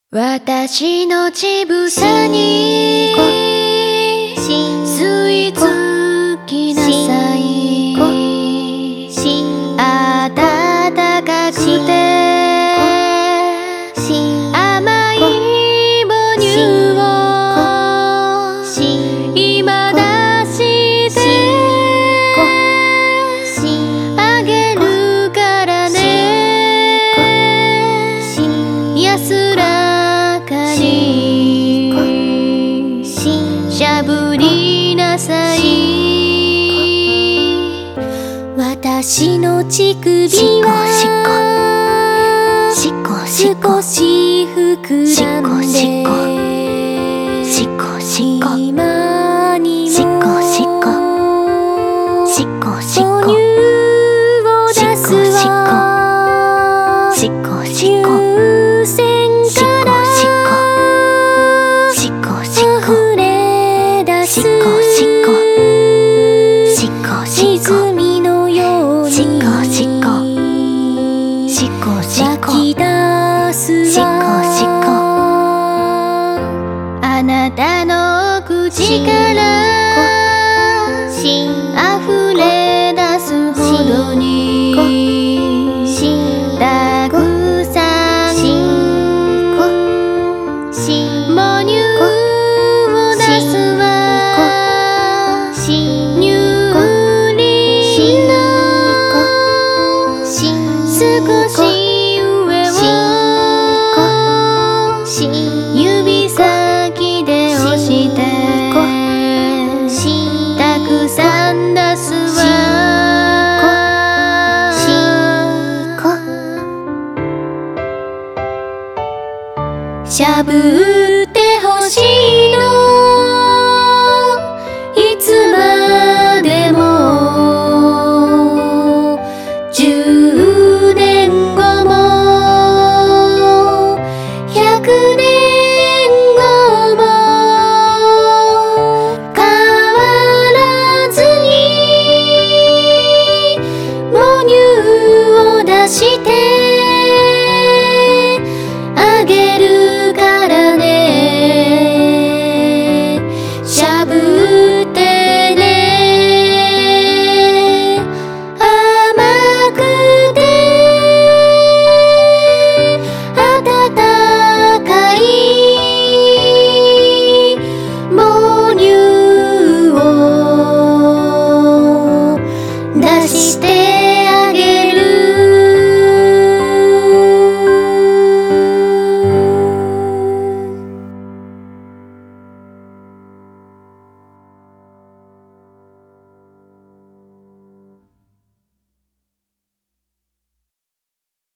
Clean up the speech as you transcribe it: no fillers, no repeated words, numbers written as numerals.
私の乳房に吸い付きなさい。暖かくて甘い母乳を今出してあげるからね。安らかにしゃぶりなさい。私の乳首は少し膨らんで今にも母乳を出すわ。乳腺から溢れ出す泉のように湧き出すわ。あなたの口から溢れ出すほどにたくさん母乳を出すわ。乳輪の少し上を指先で押してたくさん出すわ。しゃぶってほしいの